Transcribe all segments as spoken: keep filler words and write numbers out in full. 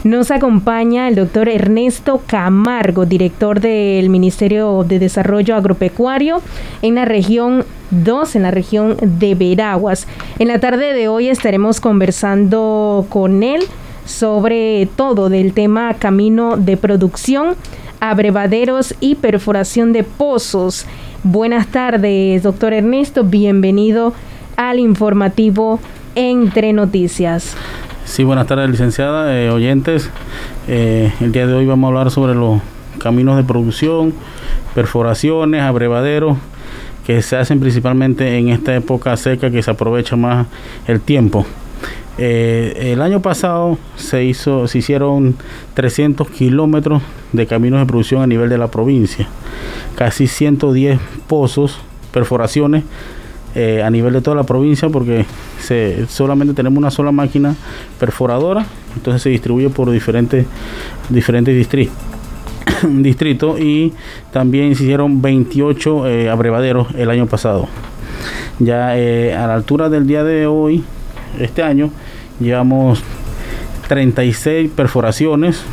Nos acompaña el doctor Ernesto Camargo, director del Ministerio de Desarrollo Agropecuario en la región dos, en la región de Veraguas. En la tarde de hoy estaremos conversando con él sobre todo del tema camino de producción, abrevaderos y perforación de pozos. Buenas tardes, doctor Ernesto, bienvenido al informativo Entre Noticias. Sí, buenas tardes, licenciada, eh, oyentes. Eh, el día de hoy vamos a hablar sobre los caminos de producción, perforaciones, abrevaderos, que se hacen principalmente en esta época seca que se aprovecha más el tiempo. Eh, el año pasado se hizo, se hicieron trescientos kilómetros de caminos de producción a nivel de la provincia, casi ciento diez pozos, perforaciones eh, a nivel de toda la provincia, porque se, solamente tenemos una sola máquina perforadora, entonces se distribuye por diferentes, diferentes distritos. distritos y también se hicieron veintiocho eh, abrevaderos el año pasado. Ya eh, a la altura del día de hoy, este año, llevamos treinta y seis perforaciones,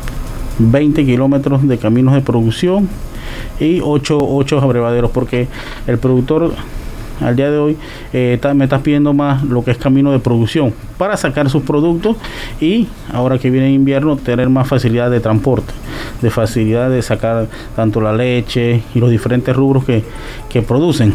veinte kilómetros de caminos de producción y ocho, ocho abrevaderos, porque el productor al día de hoy eh, está, me está pidiendo más lo que es camino de producción para sacar sus productos y ahora que viene invierno tener más facilidad de transporte, de facilidad de sacar tanto la leche y los diferentes rubros que, que producen.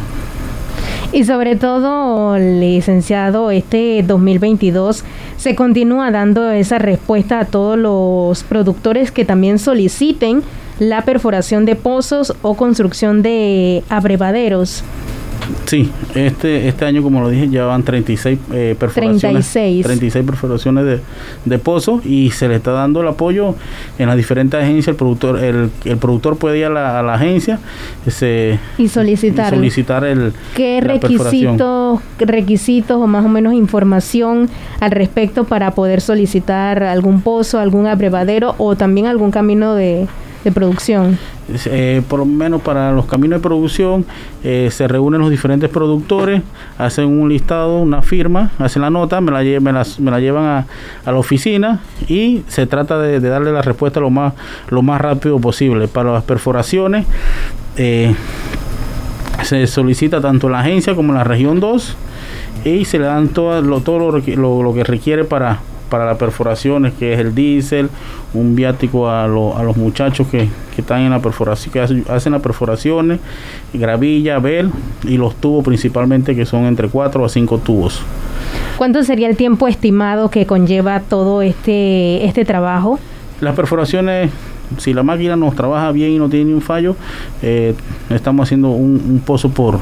Y sobre todo, licenciado, este dos mil veintidós se continúa dando esa respuesta a todos los productores que también soliciten la perforación de pozos o construcción de abrevaderos. Sí, este este año, como lo dije, ya van treinta y seis eh, perforaciones, treinta y seis. treinta y seis perforaciones de, de pozos, y se le está dando el apoyo en las diferentes agencias. El productor el, el productor puede ir a la, a la agencia ese, y solicitar, y solicitar el qué requisitos requisitos o más o menos información al respecto para poder solicitar algún pozo, algún abrevadero o también algún camino de de producción. Eh, por lo menos para los caminos de producción eh, se reúnen los diferentes productores, hacen un listado, una firma, hacen la nota, me la, lle- me la, me la llevan a, a la oficina y se trata de, de darle la respuesta lo más, lo más rápido posible. Para las perforaciones eh, se solicita tanto en la agencia como en la región dos y se le dan todo lo, todo lo, lo, lo que requiere para para las perforaciones, que es el diésel, un viático a, lo, a los muchachos que, que están en la perforación, que hacen, hacen las perforaciones, gravilla, bel y los tubos principalmente, que son entre cuatro a cinco tubos. ¿Cuánto sería el tiempo estimado que conlleva todo este este trabajo? Las perforaciones, si la máquina nos trabaja bien y no tiene ni un fallo, eh, estamos haciendo un, un pozo por,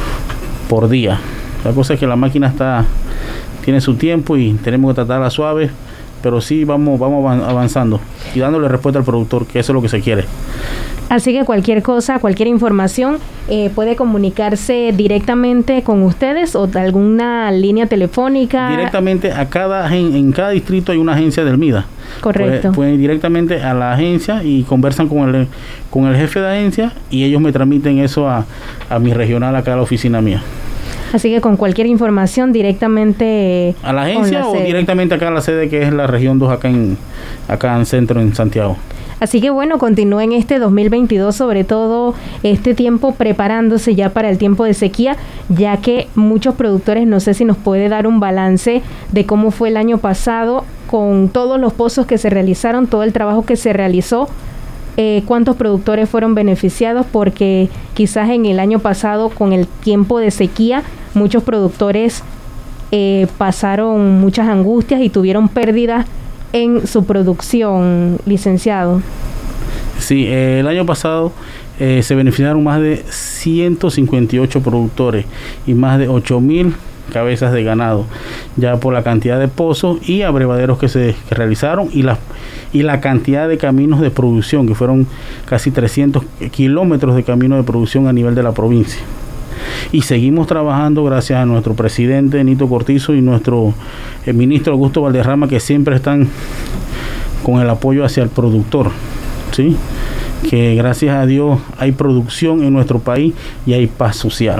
por día. La cosa es que la máquina está tiene su tiempo y tenemos que tratarla suave, pero sí vamos vamos avanzando y dándole respuesta al productor, que eso es lo que se quiere. Así que cualquier cosa, cualquier información, eh, puede comunicarse directamente con ustedes o de alguna línea telefónica. Directamente a cada en cada distrito hay una agencia del MIDA. Correcto. Pueden puede ir directamente a la agencia y conversan con el con el jefe de agencia y ellos me transmiten eso a, a mi regional acá a la oficina mía. Así que con cualquier información directamente a la agencia la o sede. Directamente acá a la sede, que es la región dos acá en acá en centro, en Santiago. Así que bueno, continúen este dos mil veintidós, sobre todo este tiempo preparándose ya para el tiempo de sequía, ya que muchos productores, no sé si nos puede dar un balance de cómo fue el año pasado con todos los pozos que se realizaron, todo el trabajo que se realizó. Eh, ¿Cuántos productores fueron beneficiados? Porque quizás en el año pasado, con el tiempo de sequía, muchos productores eh, pasaron muchas angustias y tuvieron pérdidas en su producción, licenciado. Sí, eh, el año pasado eh, se beneficiaron más de ciento cincuenta y ocho productores y más de ocho mil cabezas de ganado, ya por la cantidad de pozos y abrevaderos que se que realizaron y la, y la cantidad de caminos de producción, que fueron casi trescientos kilómetros de caminos de producción a nivel de la provincia. Y seguimos trabajando gracias a nuestro presidente Nito Cortizo y nuestro eh, ministro Augusto Valderrama, que siempre están con el apoyo hacia el productor, ¿sí? Que gracias a Dios hay producción en nuestro país y hay paz social.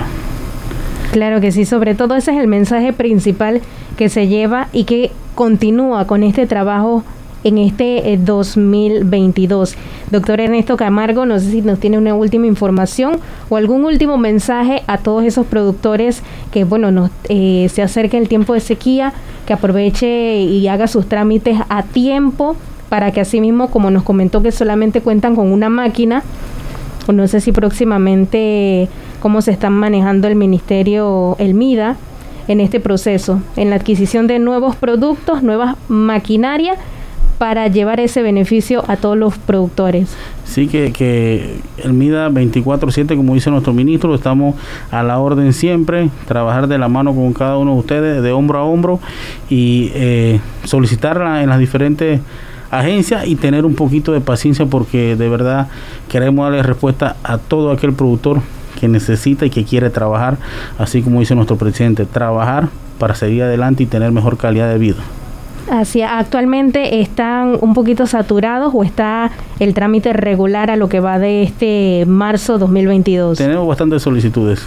Claro que sí, sobre todo ese es el mensaje principal que se lleva y que continúa con este trabajo en este eh, dos mil veintidós. Doctor Ernesto Camargo, no sé si nos tiene una última información o algún último mensaje a todos esos productores que, bueno, nos, eh, se acerca el tiempo de sequía, que aproveche y haga sus trámites a tiempo para que así mismo, como nos comentó que solamente cuentan con una máquina, o no sé si próximamente cómo se están manejando el ministerio, el MIDA, en este proceso, en la adquisición de nuevos productos, nuevas maquinarias, para llevar ese beneficio a todos los productores. Sí, que, que el MIDA veinticuatro siete, como dice nuestro ministro, estamos a la orden siempre, trabajar de la mano con cada uno de ustedes, de hombro a hombro, y eh, solicitarla en las diferentes agencias y tener un poquito de paciencia, porque de verdad queremos darle respuesta a todo aquel productor que necesita y que quiere trabajar, así como dice nuestro presidente, trabajar para seguir adelante y tener mejor calidad de vida. Así, actualmente están un poquito saturados o está el trámite regular a lo que va de este marzo dos mil veintidós. Tenemos bastantes solicitudes.